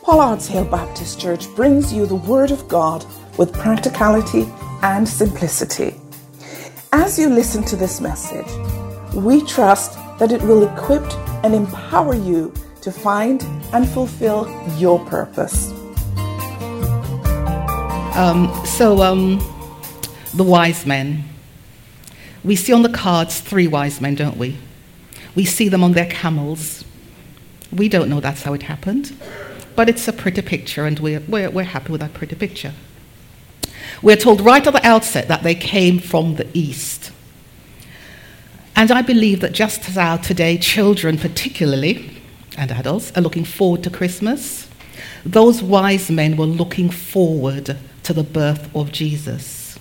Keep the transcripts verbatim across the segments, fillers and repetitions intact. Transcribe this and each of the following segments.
Pollard's Hill Baptist Church brings you the Word of God with practicality and simplicity. As you listen to this message, we trust that it will equip and empower you to find and fulfill your purpose. Um, so, um, the wise men. We see on the cards three wise men, don't we? We see them on their camels. We don't know that's how it happened, but it's a pretty picture, and we're, we're, we're happy with that pretty picture. We're told right at the outset that they came from the east. And I believe that just as our today children particularly, and adults, are looking forward to Christmas, those wise men were looking forward to the birth of Jesus.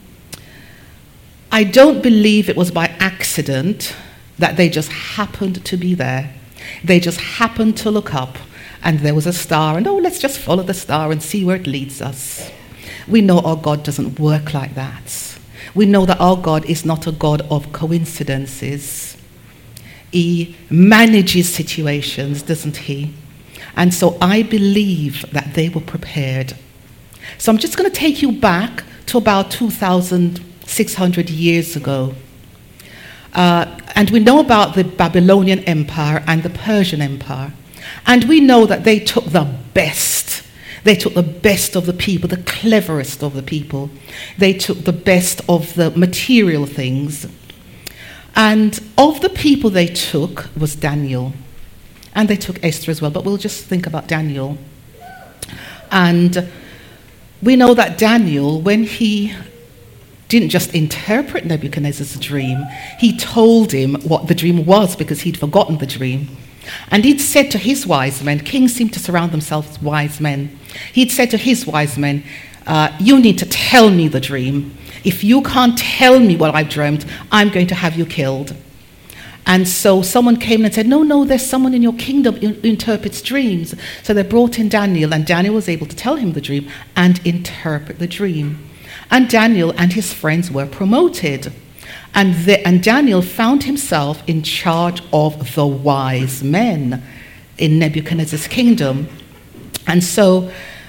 I don't believe it was by accident that they just happened to be there. They just happened to look up, and there was a star, and oh, let's just follow the star and see where it leads us. We know our God doesn't work like that. We know that our God is not a God of coincidences. He manages situations, doesn't he? And so I believe that they were prepared. So I'm just going to take you back to about two thousand six hundred years ago. Uh, and we know about the Babylonian Empire and the Persian Empire. And we know that they took the best. They took the best of the people, the cleverest of the people. They took the best of the material things. And of the people they took was Daniel. And they took Esther as well, but we'll just think about Daniel. And we know that Daniel, when he didn't just interpret Nebuchadnezzar's dream, he told him what the dream was because he'd forgotten the dream. And he'd said to his wise men, kings seem to surround themselves with wise men. He'd said to his wise men, uh, you need to tell me the dream. If you can't tell me what I've dreamt, I'm going to have you killed. And so someone came and said, no, no, there's someone in your kingdom who interprets dreams. So they brought in Daniel, and Daniel was able to tell him the dream and interpret the dream. And Daniel and his friends were promoted. And, the, and Daniel found himself in charge of the wise men in Nebuchadnezzar's kingdom. And so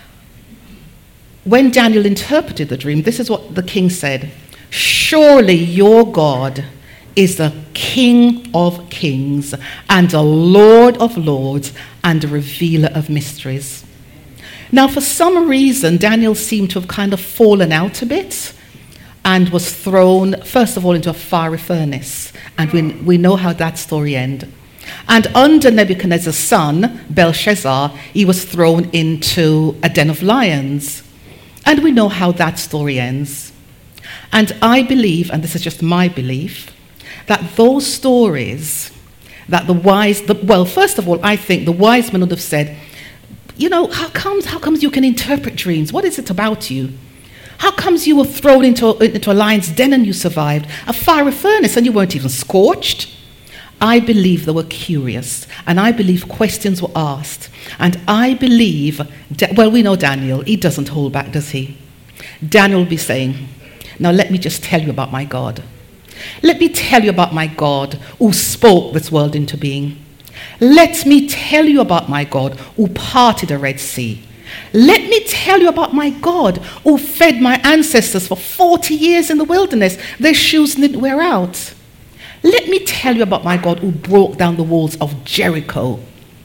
when Daniel interpreted the dream, this is what the king said: surely your God is the King of kings and a Lord of lords and a revealer of mysteries. Now, for some reason, Daniel seemed to have kind of fallen out a bit and was thrown, first of all, into a fiery furnace. And we, we know how that story ended. And under Nebuchadnezzar's son, Belshazzar, he was thrown into a den of lions. And we know how that story ends. And I believe, and this is just my belief, that those stories, that the wise, the, well, first of all, I think the wise men would have said, you know, how comes, how comes you can interpret dreams? What is it about you? How comes you were thrown into, into a lion's den and you survived? A fiery furnace and you weren't even scorched? I believe they were curious, and I believe questions were asked. And I believe, well, we know Daniel, he doesn't hold back, does he? Daniel will be saying, now let me just tell you about my God. Let me tell you about my God who spoke this world into being. Let me tell you about my God who parted the Red Sea. Let me tell you about my God who fed my ancestors for forty years in the wilderness. Their shoes didn't wear out. Let me tell you about my God who broke down the walls of Jericho.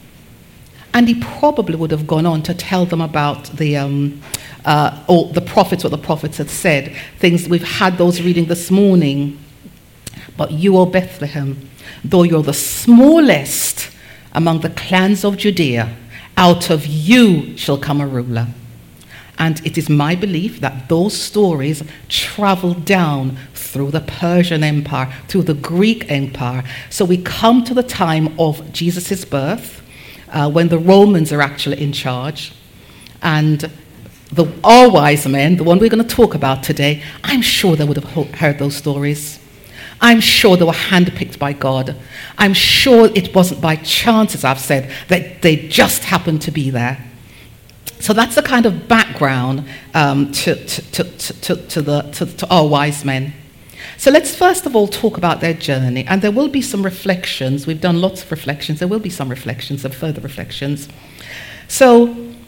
And he probably would have gone on to tell them about the um, uh, or the prophets, what the prophets had said. Things we've had those reading this morning. But you, O Bethlehem, though you're the smallest among the clans of Judea, out of you shall come a ruler. And it is my belief that those stories traveled down through the Persian Empire, through the Greek Empire. So we come to the time of Jesus' birth, uh, when the Romans are actually in charge. And the, our wise men, the one we're going to talk about today, I'm sure they would have heard those stories. I'm sure they were handpicked by God. I'm sure it wasn't by chance, as I've said, that they just happened to be there. So that's the kind of background um, to, to, to, to, to, the, to, to our wise men. So let's first of all talk about their journey. And there will be some reflections. We've done lots of reflections. There will be some reflections and further reflections. So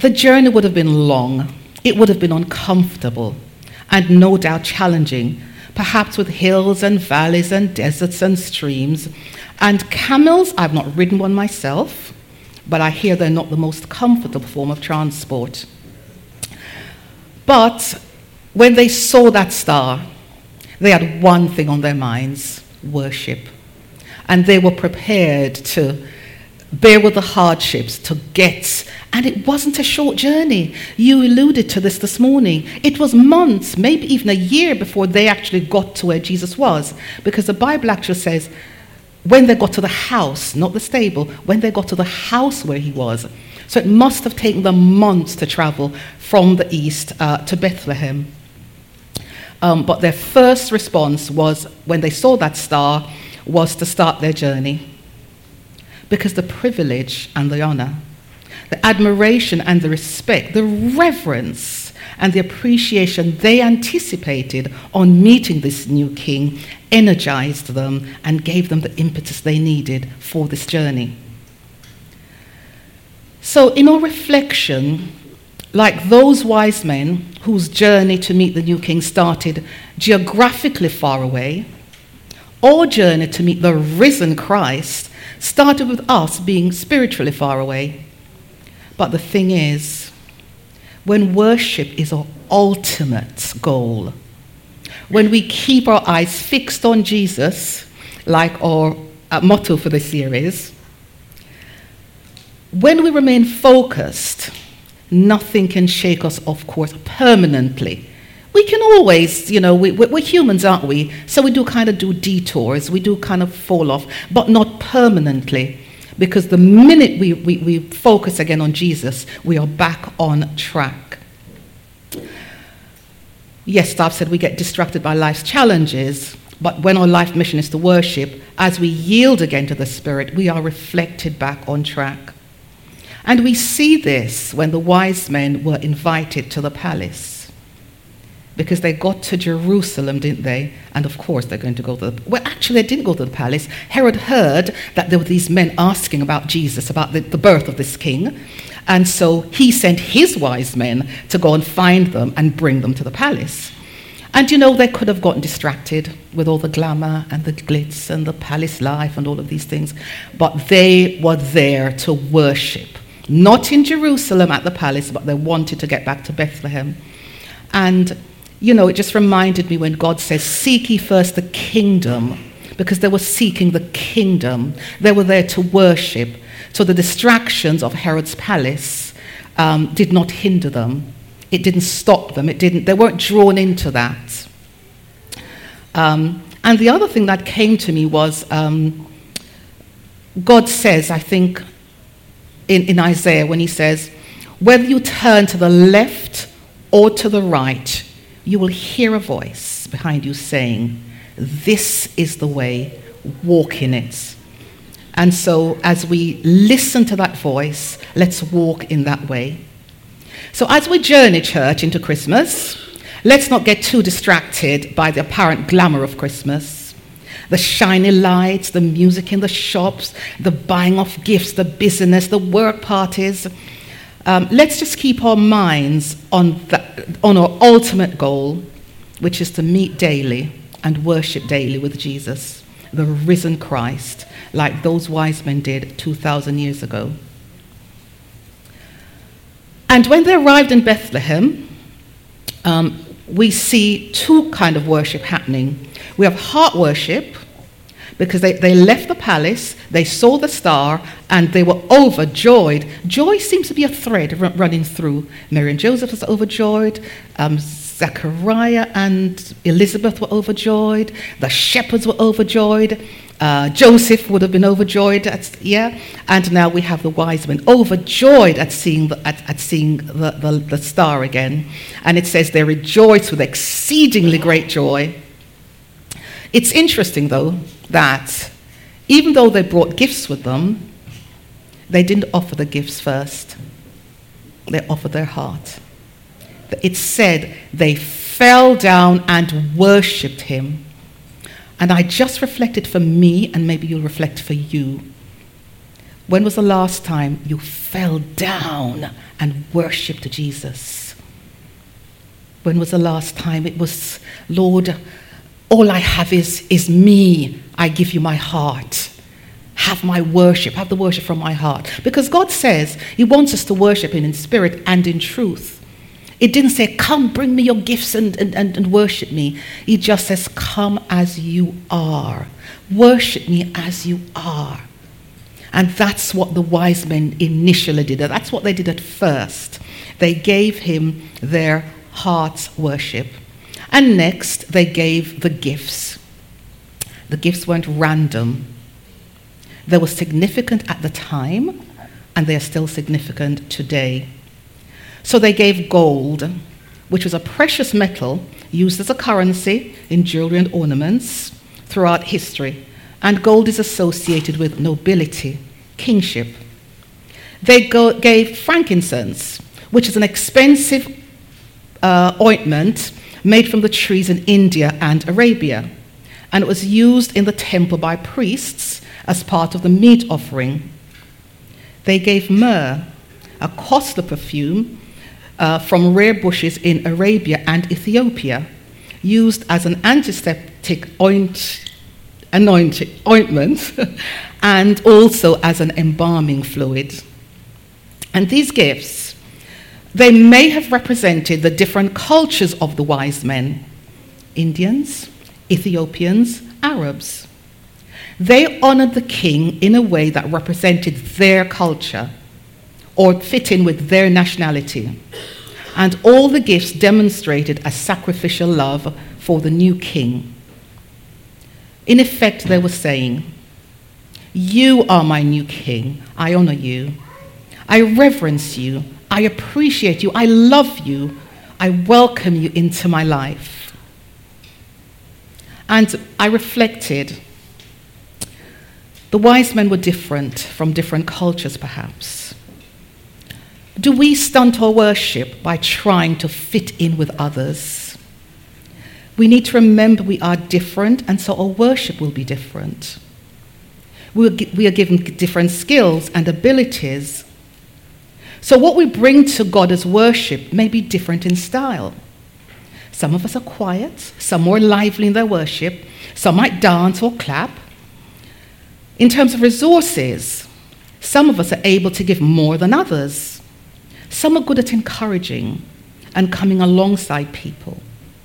The journey would have been long. It would have been uncomfortable and no doubt challenging, perhaps with hills and valleys and deserts and streams. And camels, I've not ridden one myself, but I hear they're not the most comfortable form of transport. But when they saw that star, they had one thing on their minds: worship. And they were prepared to bear with the hardships to get, and it wasn't a short journey. You alluded to this this morning. It was months, maybe even a year before they actually got to where Jesus was, because the Bible actually says when they got to the house, not the stable, when they got to the house where he was. So it must have taken them months to travel from the east uh, to Bethlehem. Um, but their first response was, when they saw that star, was to start their journey. Because the privilege and the honor, the admiration and the respect, the reverence and the appreciation they anticipated on meeting this new king energized them and gave them the impetus they needed for this journey. So in our reflection, like those wise men whose journey to meet the new king started geographically far away, our journey to meet the risen Christ started with us being spiritually far away. But the thing is, when worship is our ultimate goal, when we keep our eyes fixed on Jesus, like our uh, motto for this series, when we remain focused, nothing can shake us off course permanently. We can always, you know, we, we're humans, aren't we? So we do kind of do detours, we do kind of fall off, but not permanently. Because the minute we, we, we focus again on Jesus, we are back on track. Yes, staff said we get distracted by life's challenges, but when our life mission is to worship, as we yield again to the Spirit, we are reflected back on track. And we see this when the wise men were invited to the palace. Because they got to Jerusalem, didn't they? And of course they're going to go to the... Well, actually they didn't go to the palace. Herod heard that there were these men asking about Jesus, about the, the birth of this king. And so he sent his wise men to go and find them and bring them to the palace. And you know, they could have gotten distracted with all the glamour and the glitz and the palace life and all of these things. But they were there to worship. Not in Jerusalem at the palace, but they wanted to get back to Bethlehem. And you know, it just reminded me when God says, seek ye first the kingdom, because they were seeking the kingdom. They were there to worship. So the distractions of Herod's palace um, did not hinder them. It didn't stop them. It didn't. They weren't drawn into that. Um, and the other thing that came to me was, um, God says, I think, in, in Isaiah, when he says, whether you turn to the left or to the right, you will hear a voice behind you saying, this is the way, walk in it. And so as we listen to that voice, let's walk in that way. So as we journey, church, into Christmas, let's not get too distracted by the apparent glamour of Christmas. The shiny lights, the music in the shops, the buying of gifts, the busyness, the work parties. Um, let's just keep our minds on, the, on our ultimate goal, which is to meet daily and worship daily with Jesus, the risen Christ, like those wise men did two thousand years ago. And when they arrived in Bethlehem, um, we see two kinds of worship happening. We have heart worship, because they, they left the palace, they saw the star, and they were overjoyed. Joy seems to be a thread r- running through. Mary and Joseph was overjoyed. Um, Zechariah and Elizabeth were overjoyed. The shepherds were overjoyed. Uh, Joseph would have been overjoyed. At, yeah. And now we have the wise men overjoyed at seeing the, at, at seeing the, the, the star again. And it says they rejoiced with exceedingly great joy. It's interesting, though, that even though they brought gifts with them, they didn't offer the gifts first. They offered their heart. It said they fell down and worshipped him. And I just reflected for me, and maybe you'll reflect for you. When was the last time you fell down and worshipped Jesus? When was the last time it was, Lord, all I have is, is me. I give you my heart. Have my worship. Have the worship from my heart. Because God says he wants us to worship him in spirit and in truth. It didn't say, come, bring me your gifts and, and, and, and worship me. He just says, come as you are. Worship me as you are. And that's what the wise men initially did. That's what they did at first. They gave him their heart's worship. And next, they gave the gifts. The gifts weren't random. They were significant at the time, and they are still significant today. So they gave gold, which was a precious metal used as a currency in jewelry and ornaments throughout history. And gold is associated with nobility, kingship. They go- gave frankincense, which is an expensive uh, ointment made from the trees in India and Arabia. And it was used in the temple by priests as part of the meat offering. They gave myrrh, a costly perfume uh, from rare bushes in Arabia and Ethiopia, used as an antiseptic oint- anoint- ointment and also as an embalming fluid. And these gifts, they may have represented the different cultures of the wise men: Indians, Ethiopians, Arabs. They honored the king in a way that represented their culture or fit in with their nationality. And all the gifts demonstrated a sacrificial love for the new king. In effect, they were saying, you are my new king. I honor you. I reverence you. I appreciate you. I love you. I welcome you into my life. And I reflected. The wise men were different from different cultures, perhaps. Do we stunt our worship by trying to fit in with others? We need to remember we are different, and so our worship will be different. We are given different skills and abilities. So what we bring to God as worship may be different in style. Some of us are quiet, some more lively in their worship, some might dance or clap. In terms of resources, some of us are able to give more than others. Some are good at encouraging and coming alongside people.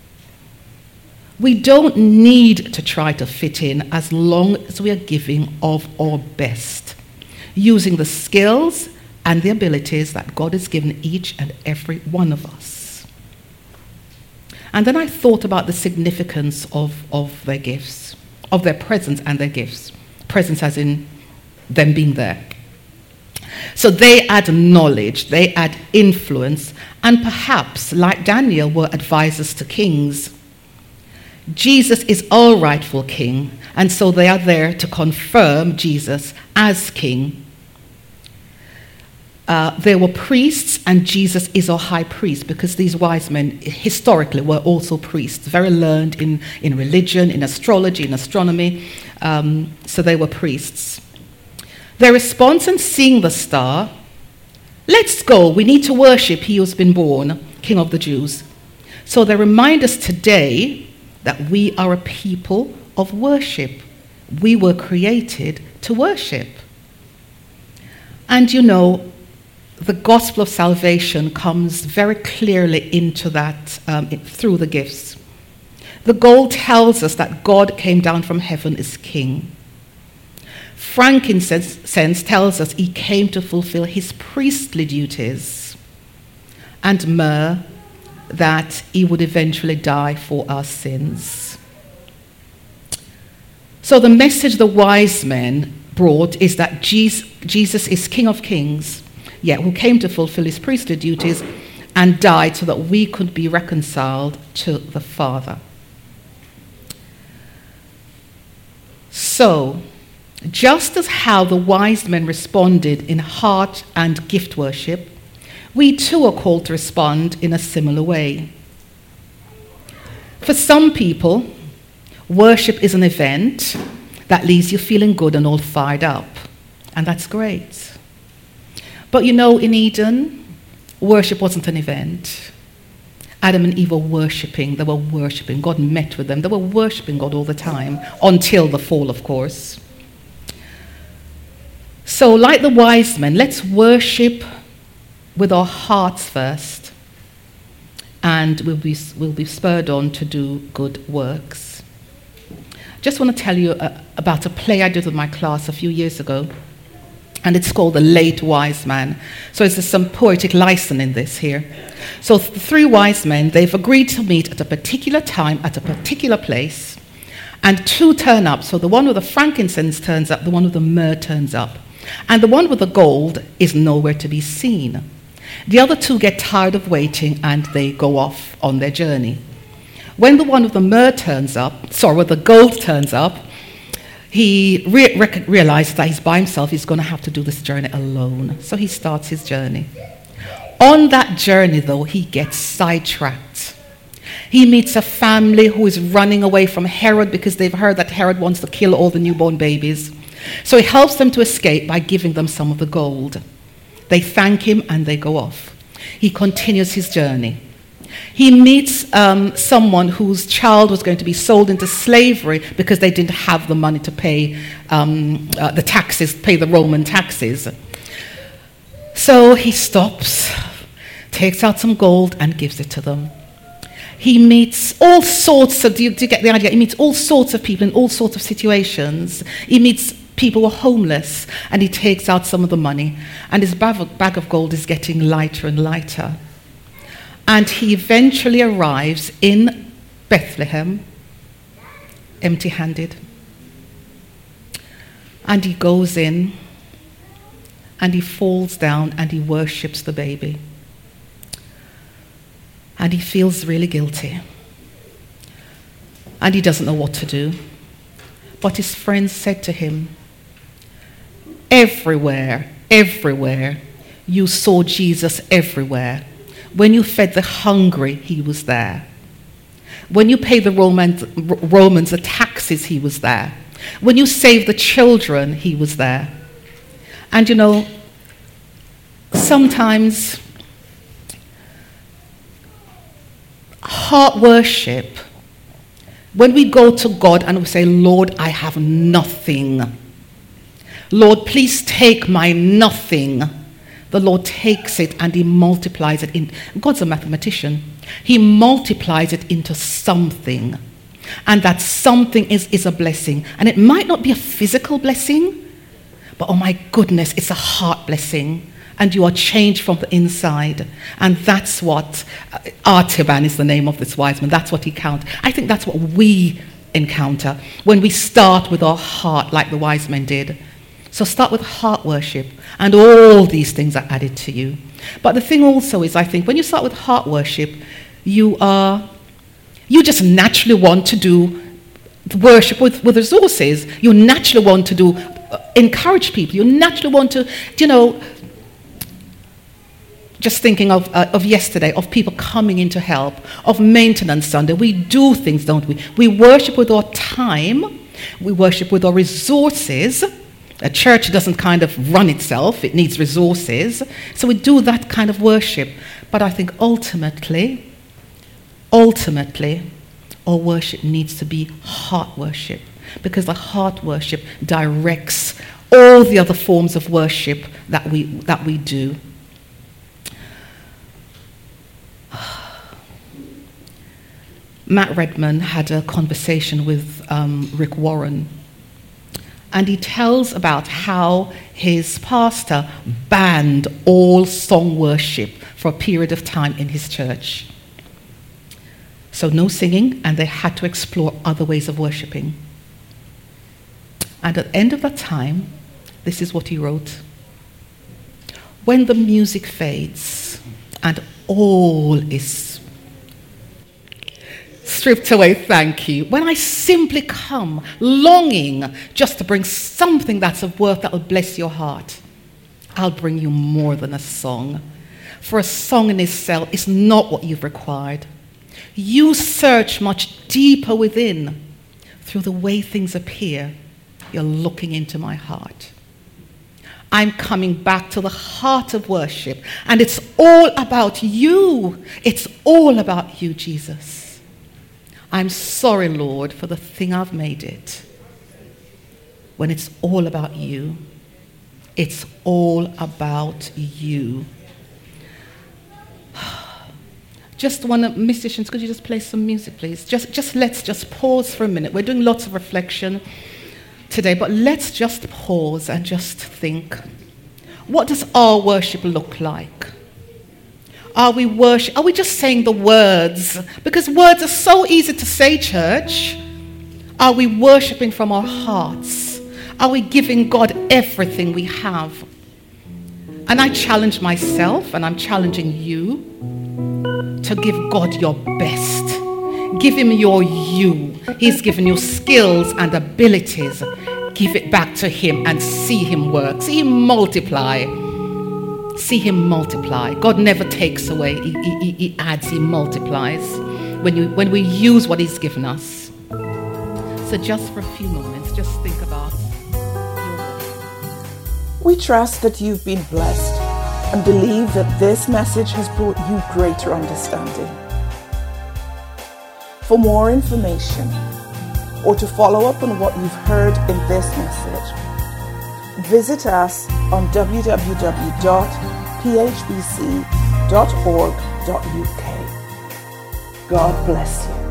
We don't need to try to fit in as long as we are giving of our best, using the skills and the abilities that God has given each and every one of us. And then I thought about the significance of, of their gifts, of their presence and their gifts. Presence as in them being there. So they add knowledge, they add influence, and perhaps, like Daniel, were advisors to kings. Jesus is our rightful king, and so they are there to confirm Jesus as king. Uh, there were priests, and Jesus is our high priest, because these wise men historically were also priests, very learned in, in religion, in astrology, in astronomy. Um, so they were priests. Their response in seeing the star, let's go, we need to worship he who's been born, King of the Jews. So they remind us today that we are a people of worship. We were created to worship. And you know, the gospel of salvation comes very clearly into that um, through the gifts. The gold tells us that God came down from heaven as king. Frankincense tells us he came to fulfill his priestly duties. And myrrh, that he would eventually die for our sins. So the message the wise men brought is that Jesus is King of Kings, yet who came to fulfill his priestly duties and died so that we could be reconciled to the Father. So, just as how the wise men responded in heart and gift worship, we too are called to respond in a similar way. For some people, worship is an event that leaves you feeling good and all fired up. And that's great. But you know, in Eden, worship wasn't an event. Adam and Eve were worshipping. They were worshipping. God met with them. They were worshipping God all the time, until the fall, of course. So, like the wise men, let's worship with our hearts first, and we'll be, we'll be spurred on to do good works. Just want to tell you uh, about a play I did with my class a few years ago, and it's called The Late Wise Man. So there's some poetic license in this here. So the three wise men, they've agreed to meet at a particular time, at a particular place, and two turn up. So the one with the frankincense turns up, the one with the myrrh turns up. And the one with the gold is nowhere to be seen. The other two get tired of waiting, and they go off on their journey. When the one with the myrrh turns up, sorry, with the gold turns up, he re- re- realizes that he's by himself. He's going to have to do this journey alone. So he starts his journey. On that journey, though, he gets sidetracked. He meets a family who is running away from Herod because they've heard that Herod wants to kill all the newborn babies. So he helps them to escape by giving them some of the gold. They thank him and they go off. He continues his journey. He meets um, someone whose child was going to be sold into slavery because they didn't have the money to pay um, uh, the taxes, pay the Roman taxes. So he stops, takes out some gold and gives it to them. He meets all sorts of, do you, do you get the idea? He meets all sorts of people in all sorts of situations. He meets people who are homeless, and he takes out some of the money, and his bag of, bag of gold is getting lighter and lighter. And he eventually arrives in Bethlehem, empty-handed. And he goes in, and he falls down, and he worships the baby. And he feels really guilty. And he doesn't know what to do. But his friends said to him, everywhere, everywhere, you saw Jesus everywhere. When you fed the hungry, he was there. When you paid the Romans, Romans the taxes, he was there. When you saved the children, he was there. And you know, sometimes heart worship, when we go to God and we say, Lord, I have nothing. Lord, please take my nothing. The Lord takes it and he multiplies it. In, God's a mathematician. He multiplies it into something. And that something is, is a blessing. And it might not be a physical blessing, but oh my goodness, it's a heart blessing. And you are changed from the inside. And that's what, uh, Artaban is the name of this wise man. That's what he counts. I think that's what we encounter when we start with our heart like the wise men did. So start with heart worship, and all these things are added to you. But the thing also is, I think, when you start with heart worship, you are, you just naturally want to do worship with, with resources. You naturally want to do, uh, encourage people. You naturally want to, you know, just thinking of, uh, of yesterday, of people coming in to help, of Maintenance Sunday. We do things, don't we? We worship with our time. We worship with our resources. A church doesn't kind of run itself. It needs resources. So we do that kind of worship. But I think ultimately, ultimately, our worship needs to be heart worship, because the heart worship directs all the other forms of worship that we, that we do. Matt Redman had a conversation with um, Rick Warren, and he tells about how his pastor banned all song worship for a period of time in his church. So no singing, and they had to explore other ways of worshiping. And at the end of that time, this is what he wrote. When the music fades and all is stripped away, thank you. When I simply come longing just to bring something that's of worth that will bless your heart, I'll bring you more than a song. For a song in itself is not what you've required. You search much deeper within. Through the way things appear, you're looking into my heart. I'm coming back to the heart of worship. And it's all about you. It's all about you, Jesus. I'm sorry, Lord, for the thing I've made it. When it's all about you. It's all about you. Just one, musicians, could you just play some music, please? Just, just let's just pause for a minute. We're doing lots of reflection today, but let's just pause and just think. What does our worship look like? Are we worship? Are we just saying the words? Because words are so easy to say, church. Are we worshiping from our hearts? Are we giving God everything we have? And I challenge myself, and I'm challenging you, to give God your best. Give him your you. He's given you skills and abilities. Give it back to him and see him work. See him multiply. See him multiply. God never takes away. He, he, he adds, he multiplies when, you, when we use what he's given us. So just for a few moments, just think about your work. We trust that you've been blessed and believe that this message has brought you greater understanding. For more information or to follow up on what you've heard in this message, visit us on w w w dot p h b c dot org dot u k. God bless you.